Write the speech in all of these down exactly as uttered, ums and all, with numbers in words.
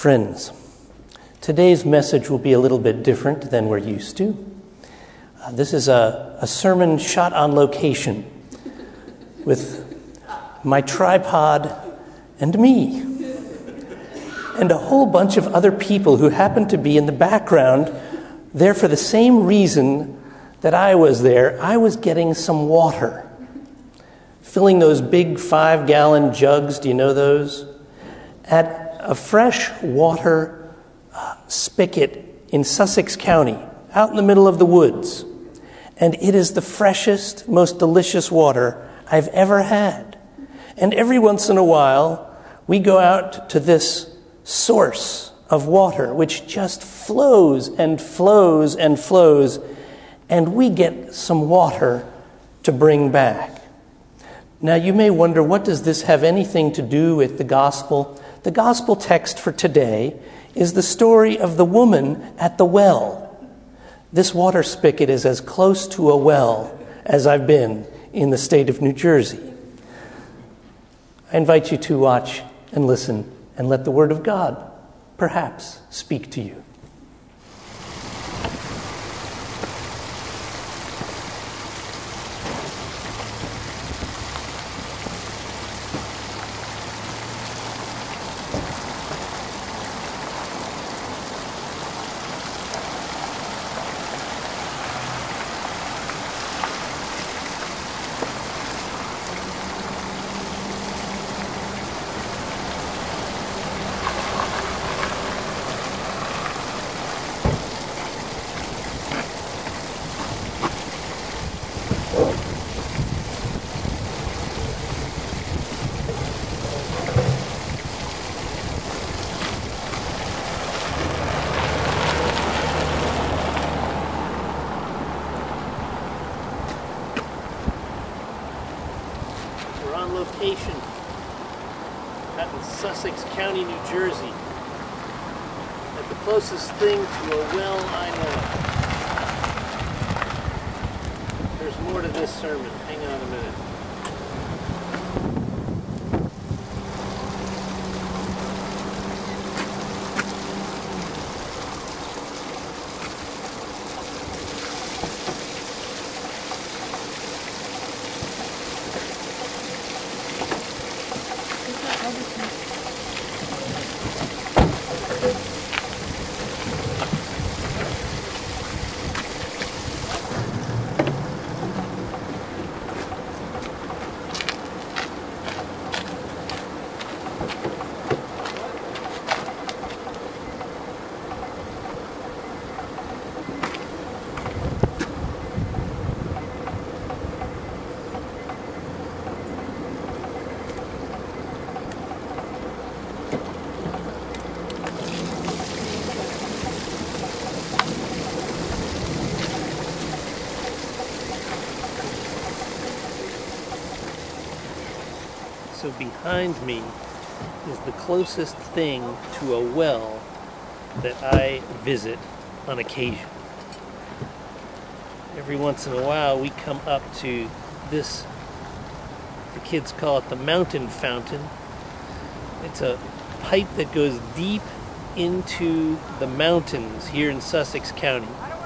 Friends, today's message will be a little bit different than we're used to. Uh, this is a, a sermon shot on location with my tripod and me and a whole bunch of other people who happen to be in the background there for the same reason that I was there. I was getting some water, filling those big five-gallon jugs, do you know those? At a fresh water uh, spigot in Sussex County, out in the middle of the woods. And it is the freshest, most delicious water I've ever had. And every once in a while, we go out to this source of water, which just flows and flows and flows, and we get some water to bring back. Now, you may wonder, what does this have anything to do with the gospel? The gospel text for today is the story of the woman at the well. This water spigot is as close to a well as I've been in the state of New Jersey. I invite you to watch and listen and let the word of God perhaps speak to you. Location out in Sussex County, New Jersey, at the closest thing to a well I know. There's more to this sermon. Hang on a minute. So behind me is the closest thing to a well that I visit on occasion. Every once in a while we come up to this, the kids call it the mountain fountain. It's a pipe that goes deep into the mountains here in Sussex County.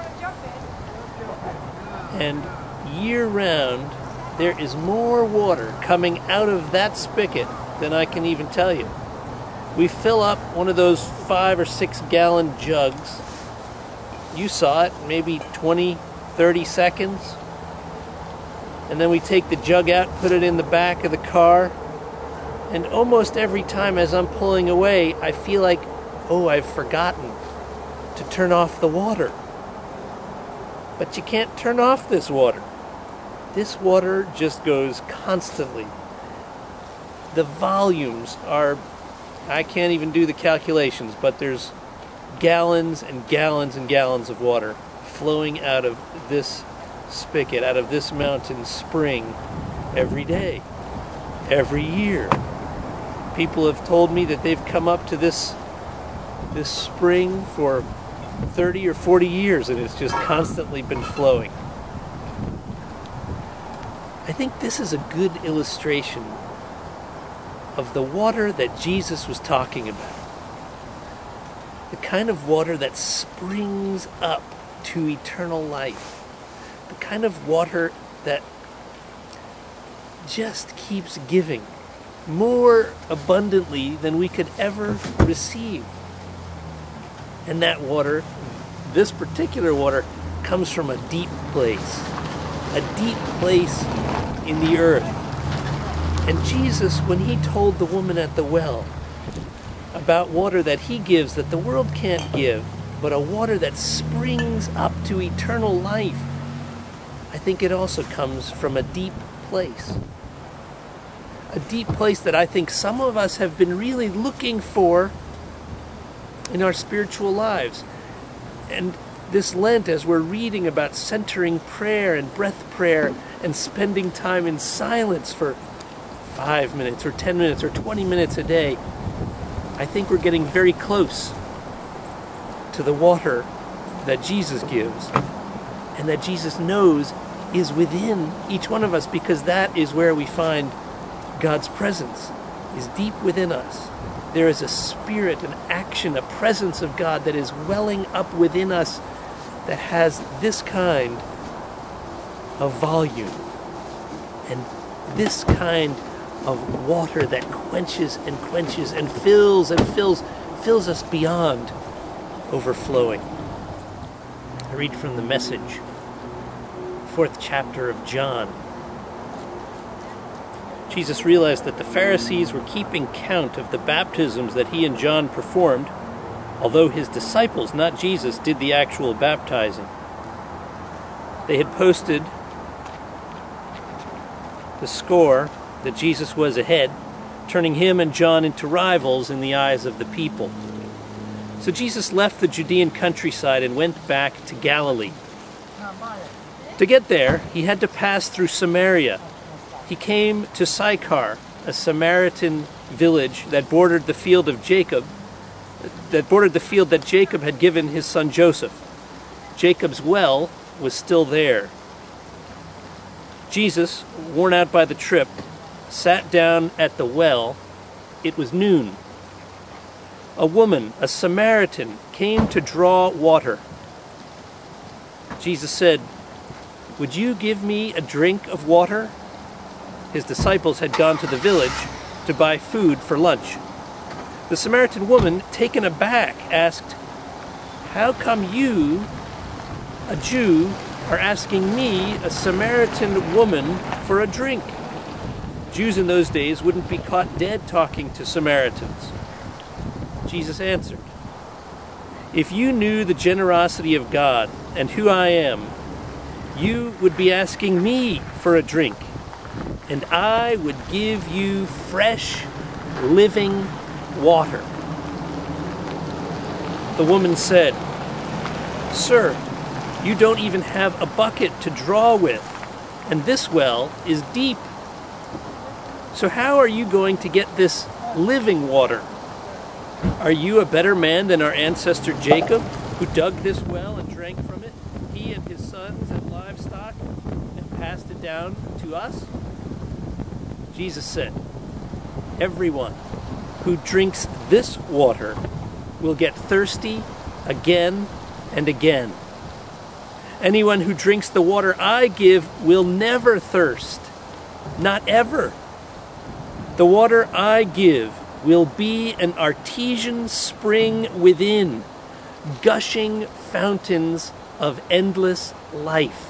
And year-round, there is more water coming out of that spigot than I can even tell you. We fill up one of those five or six gallon jugs. You saw it, maybe twenty, thirty seconds. And then we take the jug out, put it in the back of the car. And almost every time as I'm pulling away, I feel like, oh, I've forgotten to turn off the water. But you can't turn off this water. This water just goes constantly. The volumes are, I can't even do the calculations, but there's gallons and gallons and gallons of water flowing out of this spigot, out of this mountain spring every day, every year. People have told me that they've come up to this, this spring for thirty or forty years and it's just constantly been flowing. I think this is a good illustration of the water that Jesus was talking about. The kind of water that springs up to eternal life. The kind of water that just keeps giving more abundantly than we could ever receive. And that water, this particular water, comes from a deep place. A deep place in the earth. And Jesus, when he told the woman at the well about water that he gives that the world can't give, but a water that springs up to eternal life, I think it also comes from a deep place. A deep place that I think some of us have been really looking for in our spiritual lives. And this Lent, as we're reading about centering prayer and breath prayer and spending time in silence for five minutes or ten minutes or twenty minutes a day, I think we're getting very close to the water that Jesus gives and that Jesus knows is within each one of us, because that is where we find God's presence, is deep within us. There is a spirit, an action, a presence of God that is welling up within us that has this kind of volume and this kind of water that quenches and quenches and fills and fills, fills us beyond overflowing. I read from the Message, fourth chapter of John. Jesus realized that the Pharisees were keeping count of the baptisms that he and John performed, although his disciples, not Jesus, did the actual baptizing. They had posted the score that Jesus was ahead, turning him and John into rivals in the eyes of the people. So Jesus left the Judean countryside and went back to Galilee. To get there, he had to pass through Samaria. He came to Sychar, a Samaritan village that bordered the field of Jacob, that bordered the field that Jacob had given his son Joseph. Jacob's well was still there. Jesus, worn out by the trip, sat down at the well. It was noon. A woman, a Samaritan, came to draw water. Jesus said, "Would you give me a drink of water?" His disciples had gone to the village to buy food for lunch. The Samaritan woman, taken aback, asked, "How come you, a Jew, are asking me, a Samaritan woman, for a drink?" Jews in those days wouldn't be caught dead talking to Samaritans. Jesus answered, "If you knew the generosity of God and who I am, you would be asking me for a drink, and I would give you fresh, living water." The woman said, "Sir, you don't even have a bucket to draw with, and this well is deep. So how are you going to get this living water? Are you a better man than our ancestor Jacob, who dug this well and drank from it, he and his sons and livestock, and passed it down to us?" Jesus said, "Everyone who drinks this water will get thirsty again and again. Anyone who drinks the water I give will never thirst, not ever. The water I give will be an artesian spring within, gushing fountains of endless life."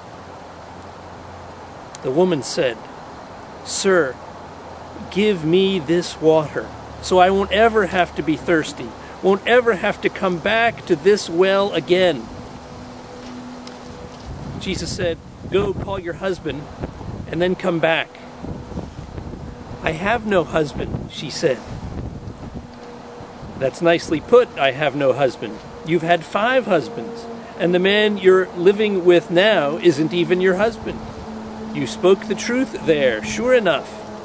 The woman said, "Sir, give me this water, so I won't ever have to be thirsty, won't ever have to come back to this well again." Jesus said, "Go call your husband and then come back." "I have no husband," she said. "That's nicely put, I have no husband. You've had five husbands, and the man you're living with now isn't even your husband. You spoke the truth there, sure enough."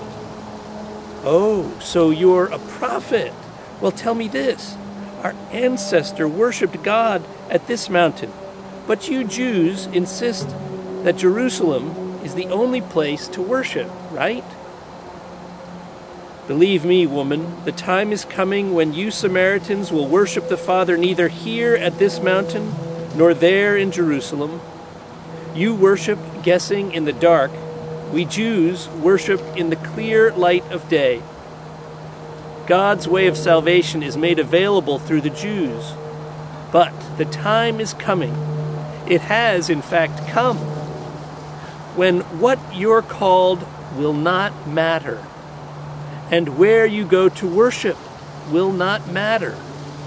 "Oh, so you're a prophet. Well, tell me this. Our ancestor worshipped God at this mountain, but you Jews insist that Jerusalem is the only place to worship, right?" Believe me, woman, the time is coming when you Samaritans will worship the Father neither here at this mountain nor there in Jerusalem. You worship guessing in the dark. We Jews worship in the clear light of day. God's way of salvation is made available through the Jews. But the time is coming. It has, in fact, come, when what you're called will not matter, and where you go to worship will not matter.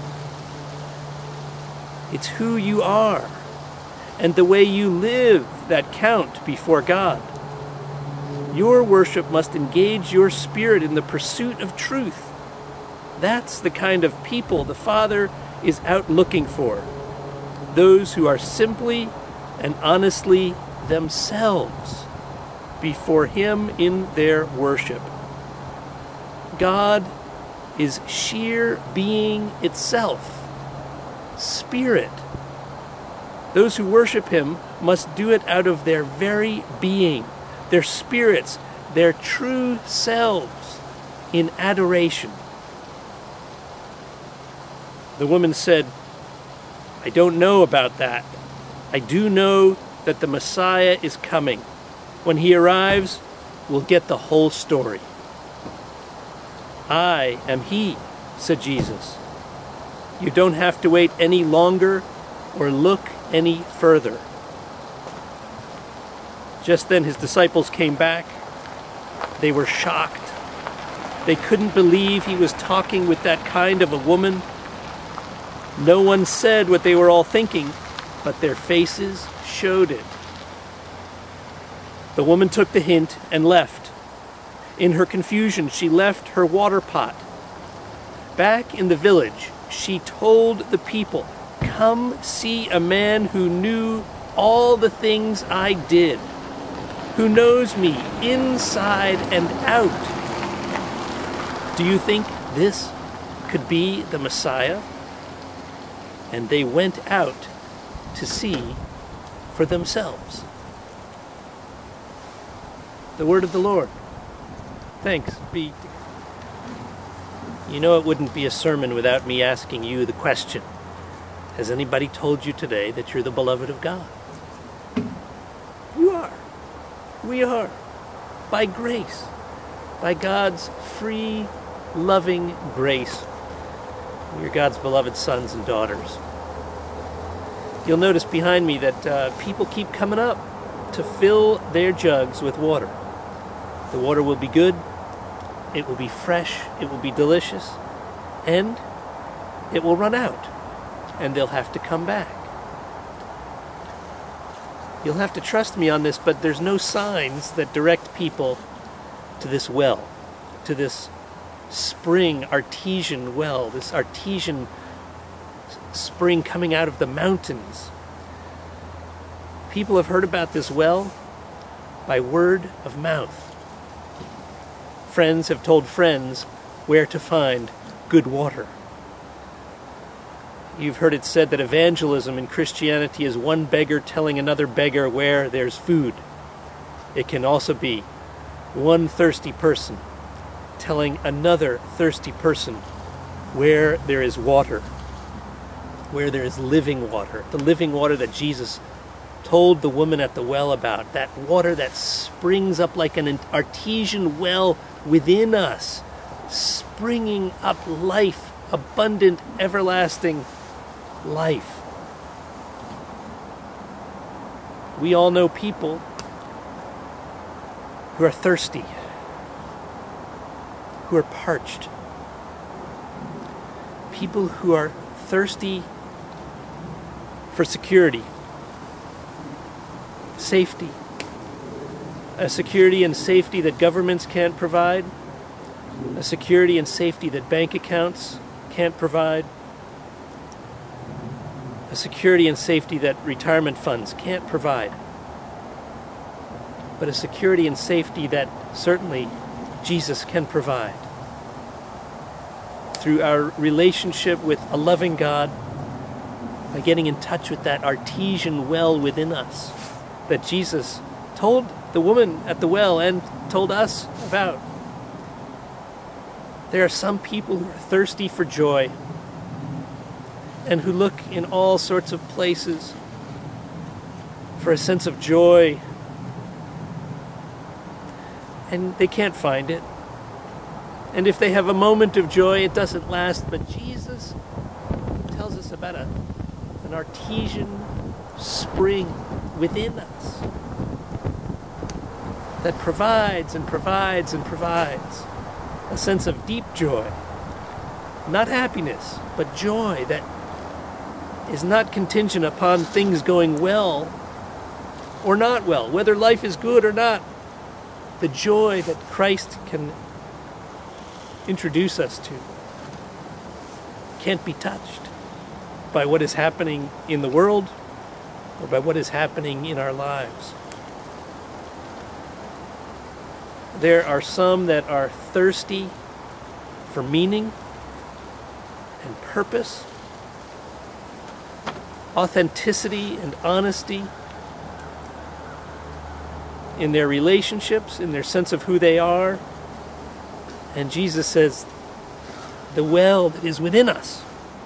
It's who you are and the way you live that count before God. Your worship must engage your spirit in the pursuit of truth. That's the kind of people the Father is out looking for. Those who are simply and honestly themselves before Him in their worship. God is sheer being itself, spirit. Those who worship Him must do it out of their very being, their spirits, their true selves, in adoration. The woman said, I don't know about that. I do know that the Messiah is coming. When He arrives, we'll get the whole story. I am He, said Jesus. You don't have to wait any longer or look any further. Just then His disciples came back. They were shocked. They couldn't believe He was talking with that kind of a woman. No one said what they were all thinking, but their faces showed it. The woman took the hint and left. In her confusion, she left her water pot. Back in the village, she told the people, "Come see a man who knew all the things I did, who knows me inside and out. Do you think this could be the Messiah?" And they went out to see for themselves. The word of the Lord. Thanks be to God. You know, it wouldn't be a sermon without me asking you the question. Has anybody told you today that you're the beloved of God? You are. We are. By grace. By God's free, loving grace. We're God's beloved sons and daughters. You'll notice behind me that uh, people keep coming up to fill their jugs with water. The water will be good, it will be fresh, it will be delicious, and it will run out, and they'll have to come back. You'll have to trust me on this, but there's no signs that direct people to this well, to this spring, artesian well, this artesian spring coming out of the mountains. People have heard about this well by word of mouth. Friends have told friends where to find good water. You've heard it said that evangelism in Christianity is one beggar telling another beggar where there's food. It can also be one thirsty person telling another thirsty person where there is water, where there is living water, the living water that Jesus told the woman at the well about, that water that springs up like an artesian well within us, springing up life, abundant, everlasting life. We all know people who are thirsty, who are parched, people who are thirsty for security, safety, a security and safety that governments can't provide, a security and safety that bank accounts can't provide, a security and safety that retirement funds can't provide, but a security and safety that certainly Jesus can provide. Through our relationship with a loving God, by getting in touch with that artesian well within us that Jesus told the woman at the well and told us about. There are some people who are thirsty for joy and who look in all sorts of places for a sense of joy, and they can't find it. And if they have a moment of joy, it doesn't last. But Jesus tells us about a, an artesian spring within us that provides and provides and provides a sense of deep joy. Not happiness, but joy that is not contingent upon things going well or not well, whether life is good or not. The joy that Christ can introduce us to can't be touched by what is happening in the world or by what is happening in our lives. There are some that are thirsty for meaning and purpose, authenticity and honesty in their relationships, in their sense of who they are. And Jesus says, the well that is within us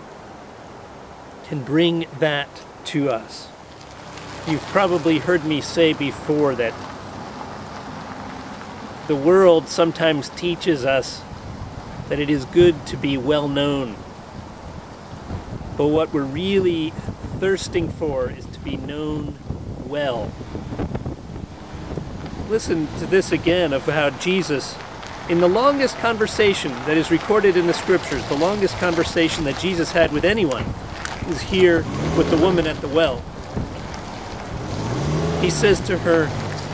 can bring that to us. You've probably heard me say before that the world sometimes teaches us that it is good to be well known. But what we're really thirsting for is to be known well. Listen to this again of how Jesus, in the longest conversation that is recorded in the scriptures, the longest conversation that Jesus had with anyone is here with the woman at the well. He says to her,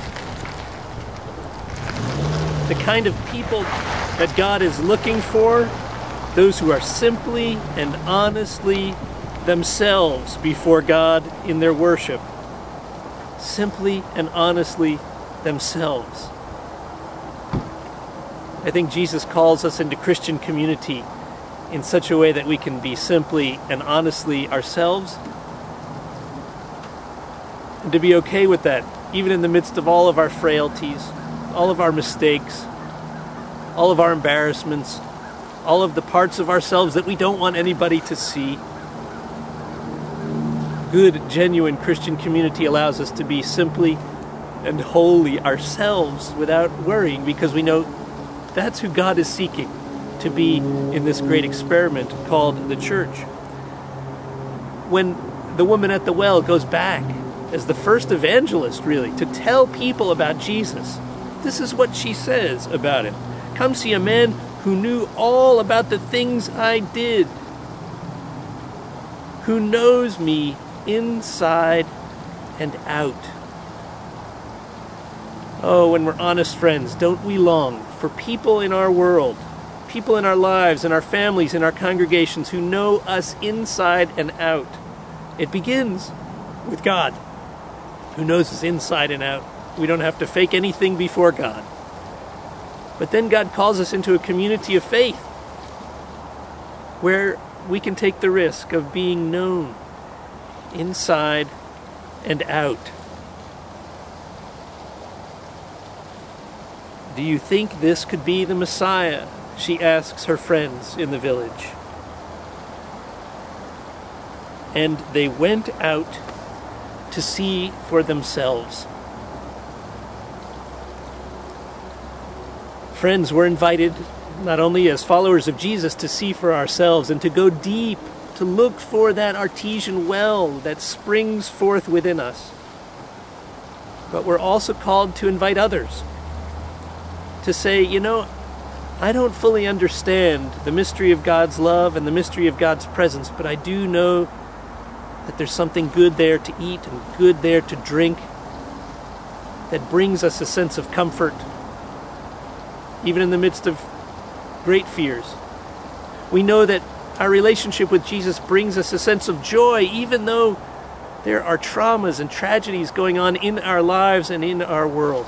the kind of people that God is looking for, those who are simply and honestly themselves before God in their worship. Simply and honestly themselves. I think Jesus calls us into Christian community in such a way that we can be simply and honestly ourselves, and to be okay with that, even in the midst of all of our frailties, all of our mistakes, all of our embarrassments, all of the parts of ourselves that we don't want anybody to see. Good, genuine Christian community allows us to be simply and wholly ourselves without worrying, because we know that's who God is seeking to be in this great experiment called the church. When the woman at the well goes back as the first evangelist, really, to tell people about Jesus, this is what she says about him. Come see a man who knew all about the things I did, who knows me inside and out. Oh, when we're honest friends, don't we long for people in our world, people in our lives, in our families, in our congregations who know us inside and out? It begins with God, who knows us inside and out. We don't have to fake anything before God. But then God calls us into a community of faith where we can take the risk of being known inside and out. Do you think this could be the Messiah? She asks her friends in the village. And they went out to see for themselves. Friends, we're invited not only as followers of Jesus to see for ourselves and to go deep, to look for that artesian well that springs forth within us, but we're also called to invite others to say, you know, I don't fully understand the mystery of God's love and the mystery of God's presence, but I do know that there's something good there to eat and good there to drink that brings us a sense of comfort, even in the midst of great fears. We know that our relationship with Jesus brings us a sense of joy, even though there are traumas and tragedies going on in our lives and in our world.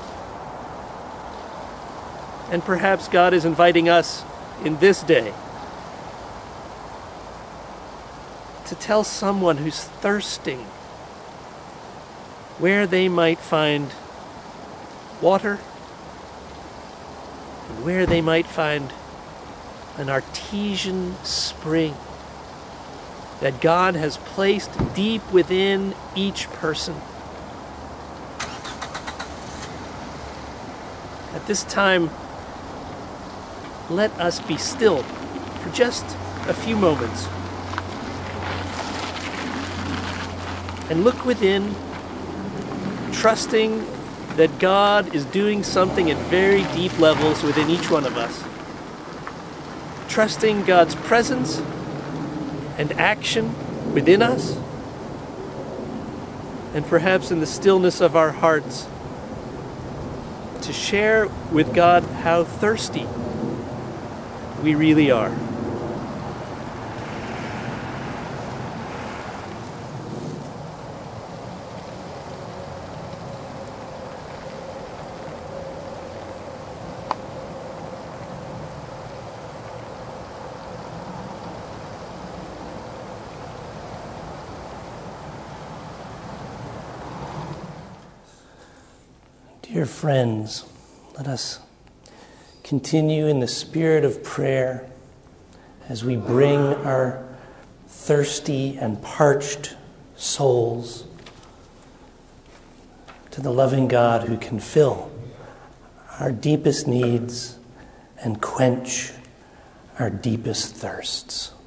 And perhaps God is inviting us in this day to tell someone who's thirsting where they might find water and where they might find an artesian spring that God has placed deep within each person. At this time, let us be still for just a few moments and look within, trusting that God is doing something at very deep levels within each one of us. Trusting God's presence and action within us, and perhaps in the stillness of our hearts, to share with God how thirsty we really are. Dear friends, let us continue in the spirit of prayer as we bring our thirsty and parched souls to the loving God who can fill our deepest needs and quench our deepest thirsts.